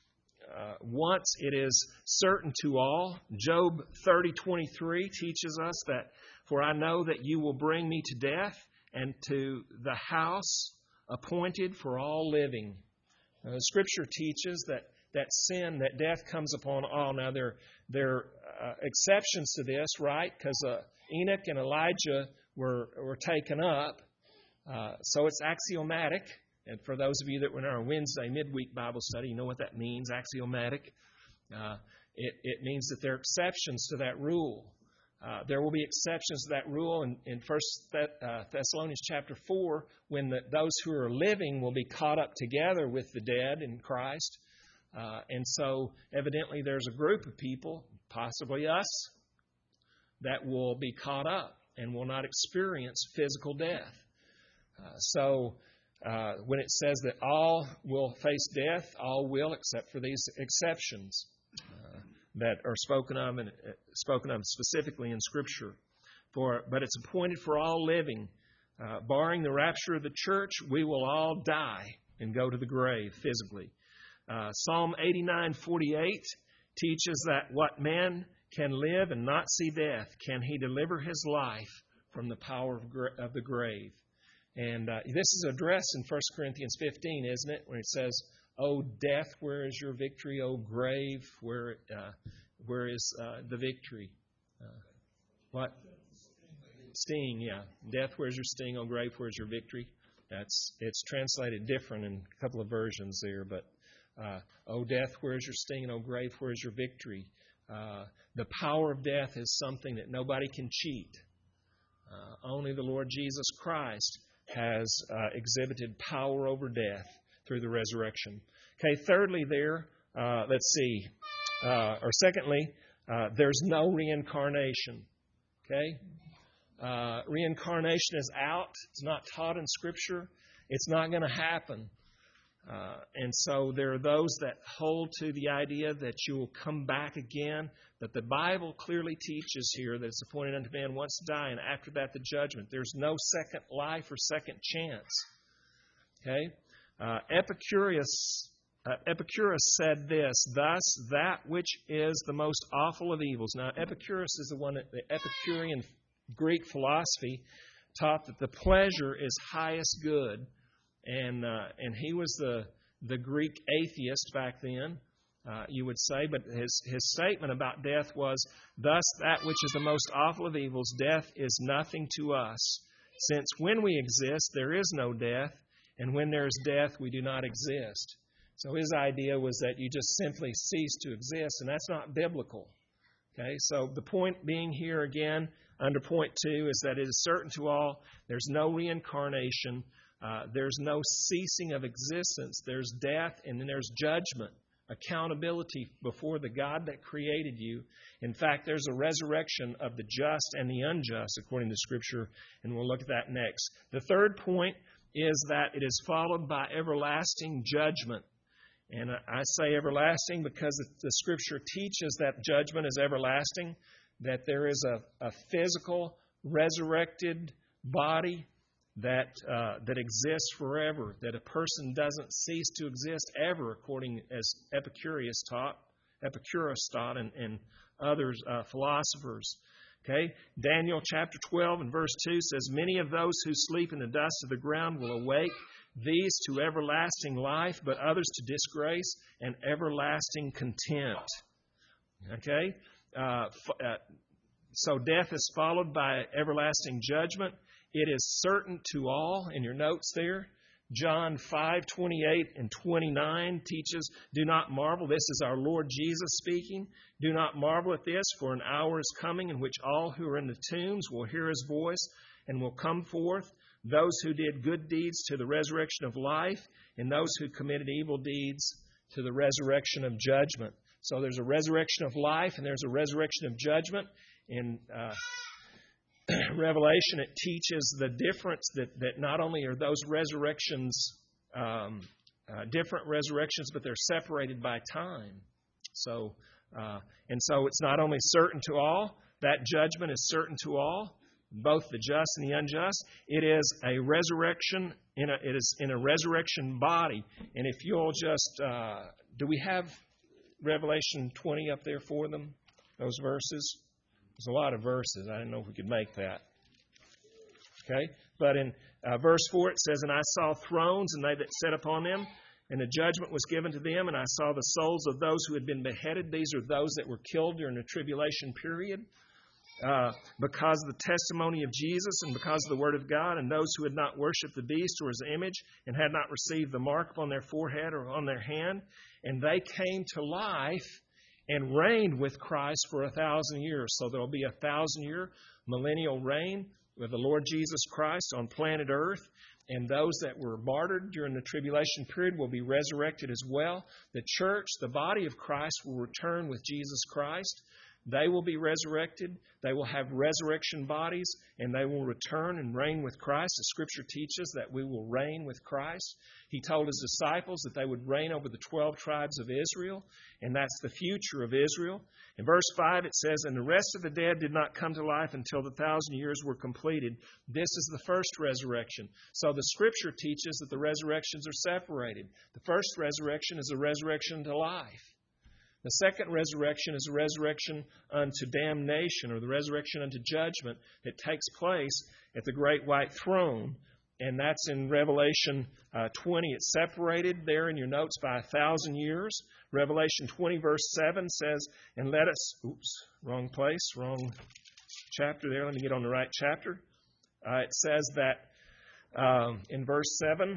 uh, once it is certain to all. Job thirty twenty-three teaches us that, "For I know that you will bring me to death and to the house appointed for all living." Now, the Scripture teaches that that sin, that death comes upon all. Now, there, there are uh, exceptions to this, right? Because uh, Enoch and Elijah were, were taken up. Uh, so it's axiomatic. And for those of you that were in our Wednesday midweek Bible study, you know what that means, axiomatic. Uh, it, it means that there are exceptions to that rule. Uh, there will be exceptions to that rule in, in First Thessalonians chapter four, when the, those who are living will be caught up together with the dead in Christ. Uh, and so, evidently, there's a group of people, possibly us, that will be caught up and will not experience physical death. Uh, so uh, when it says that all will face death, all will except for these exceptions uh, that are spoken of and uh, spoken of specifically in Scripture. For but it's appointed for all living, uh, barring the rapture of the church, we will all die and go to the grave physically. Uh, Psalm eighty-nine forty-eight teaches that what man can live and not see death, can he deliver his life from the power of, gra- of the grave? And uh, this is addressed in First Corinthians fifteen, isn't it? When it says, "O death, where is your victory? O grave, where uh, where is uh, the victory?" Uh, what? Sting, yeah. Death, where's your sting? O grave, where's your victory? That's it's translated different in a couple of versions there, but uh, O death, where's your sting? And O grave, where's your victory? Uh, the power of death is something that nobody can cheat. Uh, only the Lord Jesus Christ has uh, exhibited power over death through the resurrection. Okay, thirdly there, uh, let's see, uh, or secondly, uh, there's no reincarnation. Okay? Uh, reincarnation is out. It's not taught in Scripture. It's not going to happen. Uh, and so there are those that hold to the idea that you will come back again. But the Bible clearly teaches here that it's appointed unto man once to die, and after that the judgment. There's no second life or second chance. Okay? Uh, Epicurus, uh, Epicurus said this, "Thus that which is the most awful of evils." Now Epicurus is the one that the Epicurean Greek philosophy taught that the pleasure is highest good. And uh, and he was the the Greek atheist back then, uh, you would say. But his, his statement about death was, "Thus that which is the most awful of evils, death is nothing to us. Since when we exist, there is no death, and when there is death, we do not exist." So his idea was that you just simply cease to exist, and that's not biblical. Okay, so the point being here again, under point two, is that it is certain to all, there's no reincarnation. Uh, there's no ceasing of existence. There's death, and then there's judgment, accountability before the God that created you. In fact, there's a resurrection of the just and the unjust, according to Scripture, and we'll look at that next. The third point is that it is followed by everlasting judgment. And I say everlasting because the Scripture teaches that judgment is everlasting, that there is a, a physical, resurrected body that uh, that exists forever, that a person doesn't cease to exist ever, according as Epicurus taught, Epicurus taught, and, and others uh, philosophers. Okay, Daniel chapter twelve and verse two says, "Many of those who sleep in the dust of the ground will awake, these to everlasting life, but others to disgrace and everlasting contempt." Okay, uh, f- uh, so death is followed by everlasting judgment. It is certain to all, in your notes there. John five twenty-eight and twenty-nine teaches, "Do not marvel." This is our Lord Jesus speaking. "Do not marvel at this, for an hour is coming in which all who are in the tombs will hear His voice and will come forth, those who did good deeds to the resurrection of life, and those who committed evil deeds to the resurrection of judgment." So there's a resurrection of life and there's a resurrection of judgment. In uh, Revelation, it teaches the difference that, that not only are those resurrections um, uh, different resurrections, but they're separated by time. So, uh, and so it's not only certain to all, that judgment is certain to all, both the just and the unjust. It is a resurrection in a it is in a resurrection body. And if you'll just uh, do we have Revelation twenty up there for them? Those verses. There's a lot of verses. I didn't know if we could make that. Okay, but in uh, verse four it says, "And I saw thrones, and they that sat upon them, and a judgment was given to them. And I saw the souls of those who had been beheaded." These are those that were killed during the tribulation period. Uh, because of the testimony of Jesus and because of the Word of God, and those who had not worshipped the beast or his image and had not received the mark upon their forehead or on their hand. And they came to life and reigned with Christ for a thousand years. So there will be a thousand-year millennial reign with the Lord Jesus Christ on planet Earth. And those that were martyred during the tribulation period will be resurrected as well. The church, the body of Christ, will return with Jesus Christ. They will be resurrected. They will have resurrection bodies, and they will return and reign with Christ. The Scripture teaches that we will reign with Christ. He told His disciples that they would reign over the twelve tribes of Israel, and that's the future of Israel. In verse five it says, "And the rest of the dead did not come to life until the thousand years were completed." This is the first resurrection. So the Scripture teaches that the resurrections are separated. The first resurrection is a resurrection to life. The second resurrection is a resurrection unto damnation, or the resurrection unto judgment that takes place at the great white throne. And that's in Revelation uh, twenty. It's separated there in your notes by a thousand years. Revelation twenty, verse seven says, "And let us..." Oops, wrong place, wrong chapter there. Let me get on the right chapter. Uh, it says that um, in verse seven,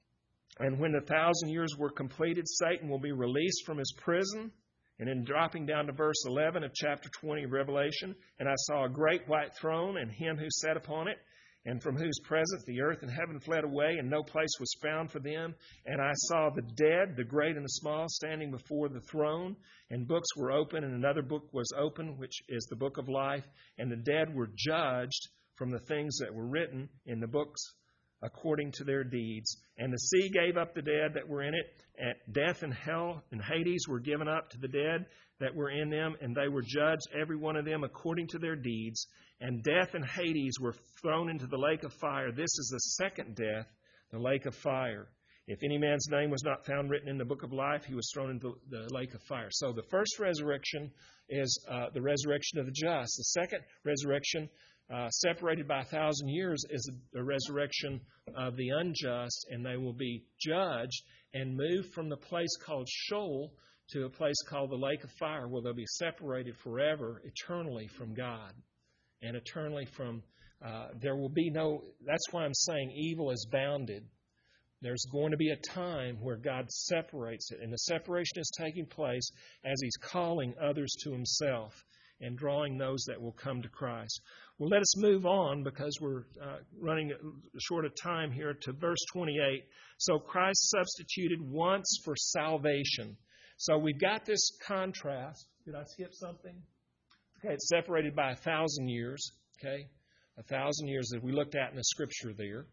"And when the thousand years were completed, Satan will be released from his prison." And then dropping down to verse eleven of chapter twenty of Revelation, "And I saw a great white throne, and Him who sat upon it, and from whose presence the earth and heaven fled away, and no place was found for them. And I saw the dead, the great and the small, standing before the throne, and books were open, and another book was open, which is the book of life. And the dead were judged from the things that were written in the books according to their deeds. And the sea gave up the dead that were in it, and death and hell and Hades were given up to the dead that were in them, and they were judged, every one of them, according to their deeds. And death and Hades were thrown into the lake of fire. This is the second death, the lake of fire. If any man's name was not found written in the book of life, he was thrown into the lake of fire." So the first resurrection is uh, the resurrection of the just. The second resurrection, uh, separated by a thousand years, is the resurrection of the unjust, and they will be judged and moved from the place called Sheol to a place called the lake of fire, where they'll be separated forever, eternally from God, and eternally from, uh, there will be no, that's why I'm saying evil is bounded. There's going to be a time where God separates it, and the separation is taking place as He's calling others to Himself and drawing those that will come to Christ. Well, let us move on, because we're uh, running short of time here, to verse twenty-eight. "So Christ substituted once for salvation." So we've got this contrast. Did I skip something? Okay, it's separated by a thousand years. Okay, a thousand years that we looked at in the Scripture there.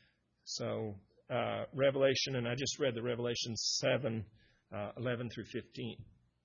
So uh, Revelation, and I just read the Revelation seven, uh, eleven through fifteen.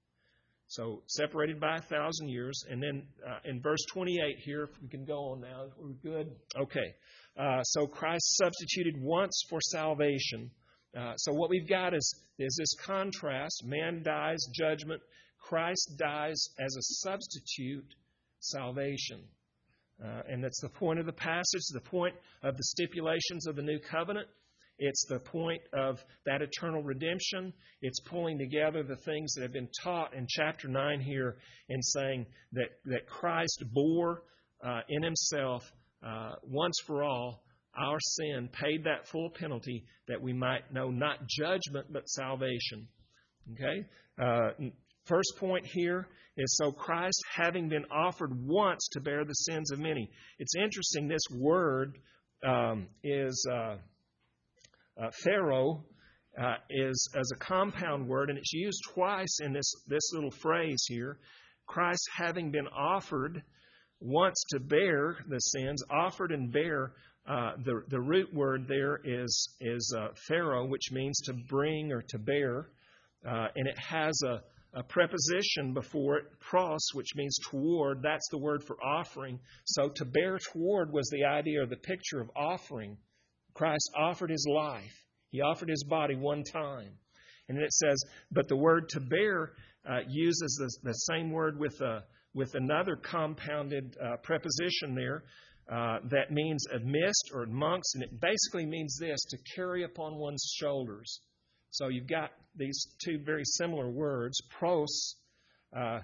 So separated by a thousand years. And then uh, in verse twenty-eight here, if we can go on now, we're good. Okay, uh, so Christ substituted once for salvation. Uh, so what we've got is, is this contrast. Man dies, judgment. Christ dies as a substitute, salvation. Uh, and that's the point of the passage, the point of the stipulations of the new covenant. It's the point of that eternal redemption. It's pulling together the things that have been taught in chapter nine here, and saying that, that Christ bore uh, in Himself uh, once for all our sin, paid that full penalty, that we might know not judgment but salvation. Okay? Uh, first point here is, so Christ, having been offered once to bear the sins of many. It's interesting, this word um, is uh, uh, pharaoh, uh, is as a compound word, and it's used twice in this, this little phrase here. Christ, having been offered once to bear the sins, offered and bear. Uh, the, the root word there is, is uh, pharaoh, which means to bring or to bear. Uh, and it has a, a preposition before it, pros, which means toward. That's the word for offering. So to bear toward was the idea or the picture of offering. Christ offered His life. He offered His body one time. And then it says, but the word to bear uh, uses the, the same word with, a, with another compounded uh, preposition there. Uh, that means amidst or amongst, and it basically means this, to carry upon one's shoulders. So you've got these two very similar words, pros, uh,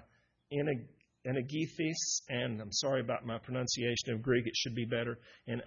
enagethis, and I'm sorry about my pronunciation of Greek, it should be better, and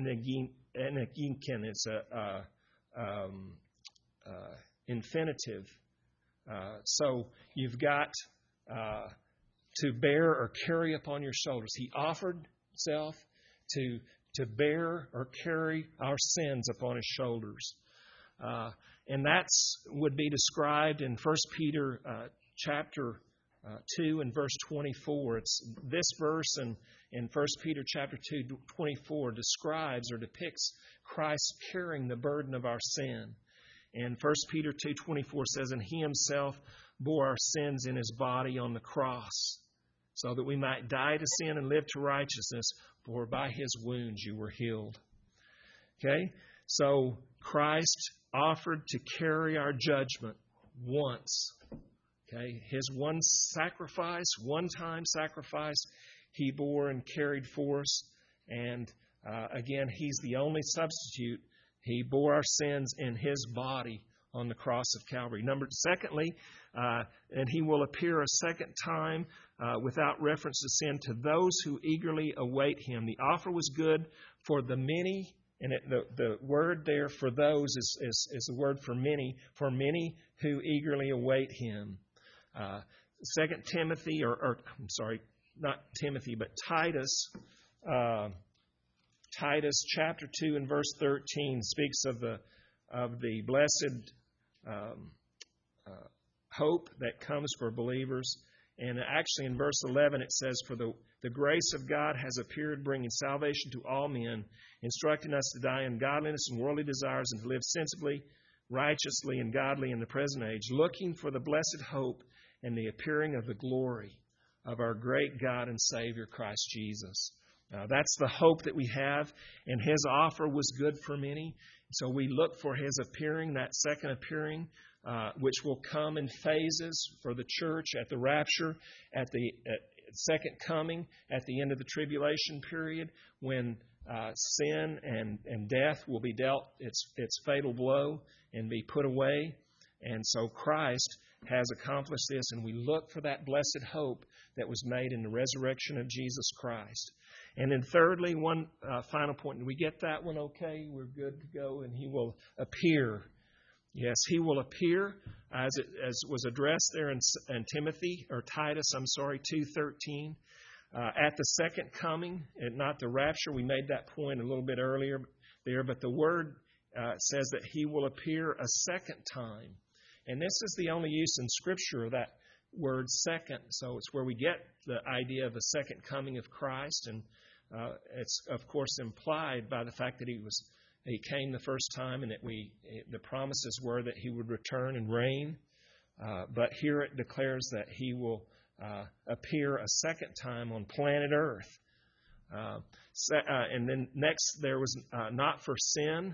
anaginkin, it's a uh, um, uh, infinitive. Uh, so you've got uh, to bear or carry upon your shoulders. He offered Himself to to bear or carry our sins upon His shoulders. Uh, and that's would be described in First Peter uh, chapter uh, two and verse twenty-four. It's this verse in, in First Peter chapter two, twenty-four describes or depicts Christ carrying the burden of our sin. And First Peter two twenty-four says, "And He Himself bore our sins in His body on the cross, so that we might die to sin and live to righteousness, for by His wounds you were healed." Okay? So Christ offered to carry our judgment once. Okay? His one sacrifice, one-time sacrifice, He bore and carried for us. And uh, again, He's the only substitute. He bore our sins in His body on the cross of Calvary. Number, secondly, uh, and He will appear a second time uh, without reference to sin to those who eagerly await Him. The offer was good for the many, and it, the, the word there for those is, is, is the word for many, for many who eagerly await Him. Uh, Second Timothy, or, or I'm sorry, not Timothy, but Titus, uh, Titus chapter two and verse thirteen speaks of the of the blessed um, uh, hope that comes for believers. And actually in verse eleven it says, "For the, the grace of God has appeared, bringing salvation to all men, instructing us to die in godliness and worldly desires, and to live sensibly, righteously, and godly in the present age, looking for the blessed hope and the appearing of the glory of our great God and Savior, Christ Jesus." Uh, that's the hope that we have, and His offer was good for many. So we look for His appearing, that second appearing, uh, which will come in phases for the church at the rapture, at the at second coming, at the end of the tribulation period, when uh, sin and, and death will be dealt its its fatal blow and be put away. And so Christ has accomplished this, and we look for that blessed hope that was made in the resurrection of Jesus Christ. And then thirdly, one uh, final point. Did we get that one okay? We're good to go. And He will appear. Yes, He will appear, as it as was addressed there in, in Timothy, or Titus, I'm sorry, two thirteen. Uh, at the second coming, and not the rapture. We made that point a little bit earlier there, but the Word uh, says that He will appear a second time. And this is the only use in Scripture of that word second. So it's where we get the idea of a second coming of Christ. And uh, it's, of course, implied by the fact that He was He came the first time, and that we the promises were that He would return and reign. Uh, but here it declares that He will uh, appear a second time on planet Earth. Uh, so, uh, and then next there was uh, not for sin,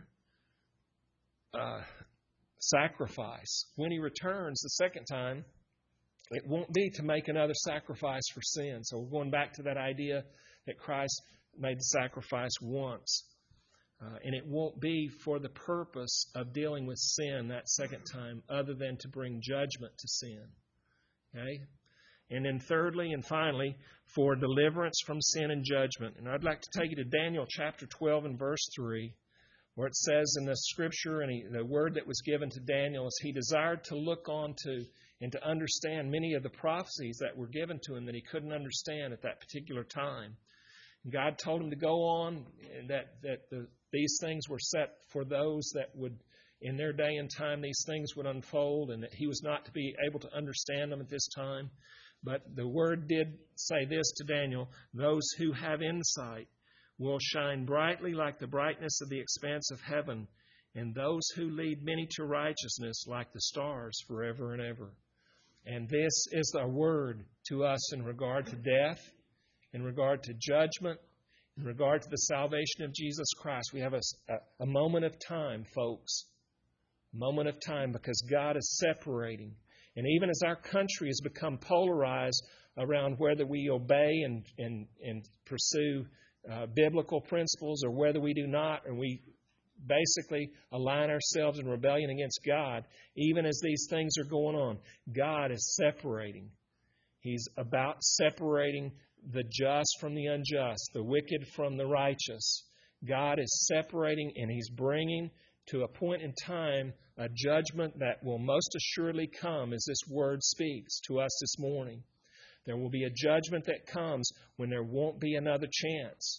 uh, sacrifice. When He returns the second time, it won't be to make another sacrifice for sin. So we're going back to that idea that Christ made the sacrifice once. Uh, and it won't be for the purpose of dealing with sin that second time, other than to bring judgment to sin. Okay? And then thirdly and finally, for deliverance from sin and judgment. And I'd like to take you to Daniel chapter twelve and verse three, where it says in the Scripture, and he, the word that was given to Daniel is he desired to look on to and to understand many of the prophecies that were given to him that he couldn't understand at that particular time. And God told him to go on, and that, that the, these things were set for those that would, in their day and time, these things would unfold, and that he was not to be able to understand them at this time. But the Word did say this to Daniel: those who have insight will shine brightly like the brightness of the expanse of heaven, and those who lead many to righteousness like the stars forever and ever. And this is the word to us in regard to death, in regard to judgment, in regard to the salvation of Jesus Christ. We have a, a, a moment of time, folks. A moment of time, because God is separating. And even as our country has become polarized around whether we obey and, and, and pursue uh, biblical principles or whether we do not, and we basically align ourselves in rebellion against God, even as these things are going on, God is separating. He's about separating the just from the unjust, the wicked from the righteous. God is separating, and He's bringing to a point in time a judgment that will most assuredly come as this Word speaks to us this morning. There will be a judgment that comes when there won't be another chance.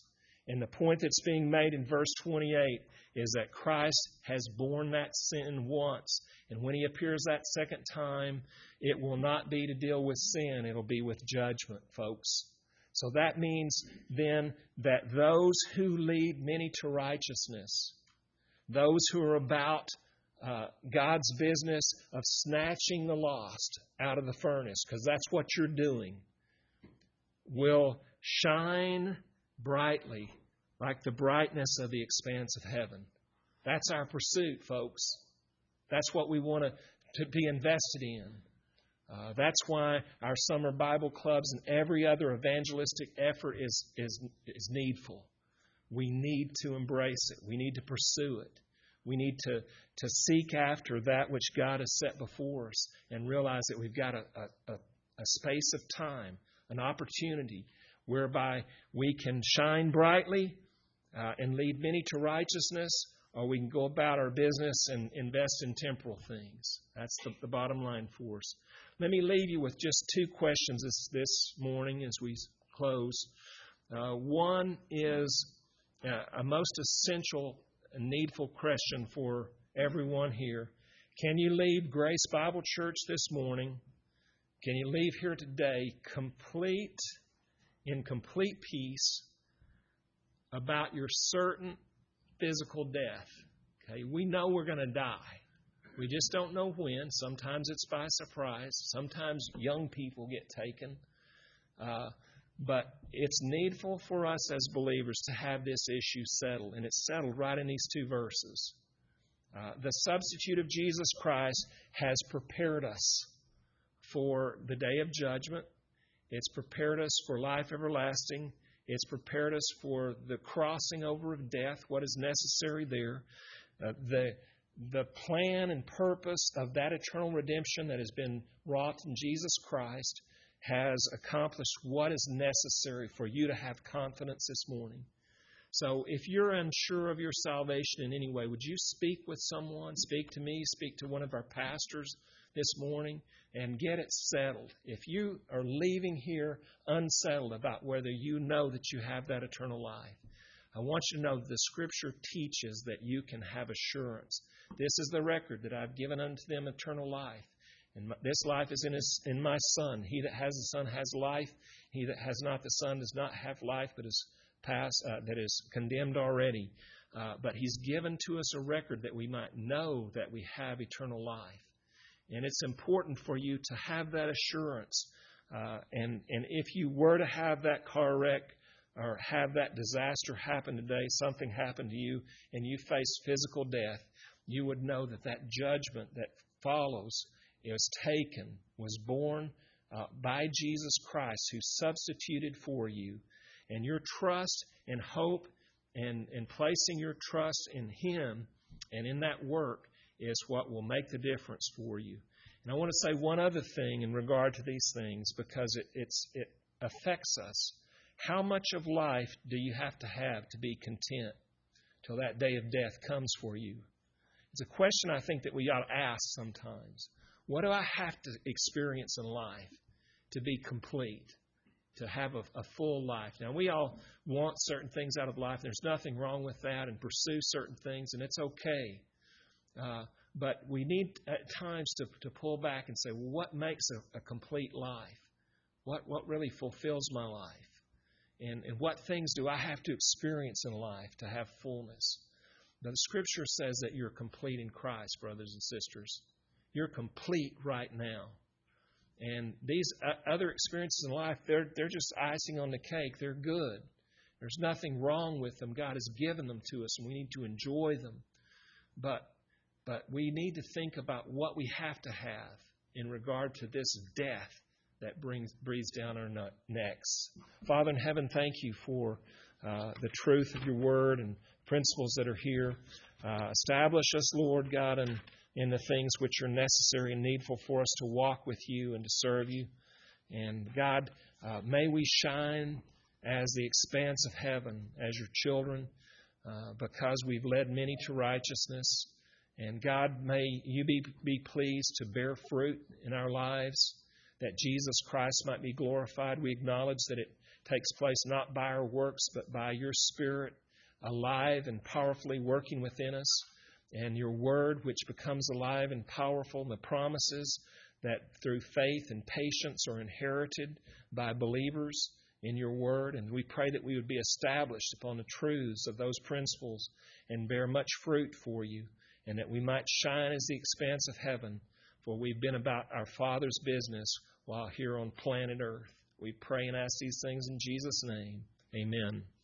And the point that's being made in verse twenty-eight is that Christ has borne that sin once. And when He appears that second time, it will not be to deal with sin. It'll be with judgment, folks. So that means then that those who lead many to righteousness, those who are about uh, God's business of snatching the lost out of the furnace, because that's what you're doing, will shine brightly like the brightness of the expanse of heaven. That's our pursuit, folks. That's what we want to, to be invested in. Uh, that's why our summer Bible clubs and every other evangelistic effort is, is, is needful. We need to embrace it. We need to pursue it. We need to, to seek after that which God has set before us and realize that we've got a, a, a space of time, an opportunity whereby we can shine brightly uh, and lead many to righteousness, or we can go about our business and invest in temporal things. That's the, the bottom line for us. Let me leave you with just two questions this, this morning as we close. Uh, one is uh, a most essential and needful question for everyone here. Can you leave Grace Bible Church this morning? Can you leave here today complete, in complete peace about your certain physical death? Okay, we know we're going to die. We just don't know when. Sometimes it's by surprise. Sometimes young people get taken. Uh, but it's needful for us as believers to have this issue settled. And it's settled right in these two verses. Uh, the substitute of Jesus Christ has prepared us for the day of judgment. It's prepared us for life everlasting. It's prepared us for the crossing over of death, what is necessary there. Uh, the The plan and purpose of that eternal redemption that has been wrought in Jesus Christ has accomplished what is necessary for you to have confidence this morning. So if you're unsure of your salvation in any way, would you speak with someone, speak to me, speak to one of our pastors this morning, and get it settled? If you are leaving here unsettled about whether you know that you have that eternal life, I want you to know that the Scripture teaches that you can have assurance. This is the record that I've given unto them eternal life. And this life is in, his, in my Son. He that has the Son has life. He that has not the Son does not have life, but is past, uh, that is condemned already. Uh, but He's given to us a record that we might know that we have eternal life. And it's important for you to have that assurance. Uh, and, and if you were to have that car wreck, or have that disaster happen today, something happened to you, and you face physical death, you would know that that judgment that follows is taken, was borne uh, by Jesus Christ, who substituted for you. And your trust and hope and, and placing your trust in Him and in that work is what will make the difference for you. And I want to say one other thing in regard to these things, because it, it's, it affects us. How much of life do you have to have to be content till that day of death comes for you? It's a question I think that we ought to ask sometimes. What do I have to experience in life to be complete, to have a, a full life? Now, we all want certain things out of life. There's nothing wrong with that, and pursue certain things, and it's okay. Uh, but we need at times to, to pull back and say, well, what makes a, a complete life? What, what really fulfills my life? And, and what things do I have to experience in life to have fullness? Now, the Scripture says that you're complete in Christ, brothers and sisters. You're complete right now. And these other experiences in life, they're, they're just icing on the cake. They're good. There's nothing wrong with them. God has given them to us, and we need to enjoy them. But, but we need to think about what we have to have in regard to this death that brings breathes down our necks. Father in heaven, thank You for uh, the truth of Your Word and principles that are here. Uh, establish us, Lord God, in, in the things which are necessary and needful for us to walk with You and to serve You. And God, uh, may we shine as the expanse of heaven, as Your children, uh, because we've led many to righteousness. And God, may You be, be pleased to bear fruit in our lives, that Jesus Christ might be glorified. We acknowledge that it takes place not by our works, but by your Spirit, alive and powerfully working within us, and your Word, which becomes alive and powerful, and the promises that through faith and patience are inherited by believers in your Word. And we pray that we would be established upon the truths of those principles and bear much fruit for you, and that we might shine as the expanse of heaven, for we've been about our Father's business while here on planet Earth. We pray and ask these things in Jesus' name. Amen.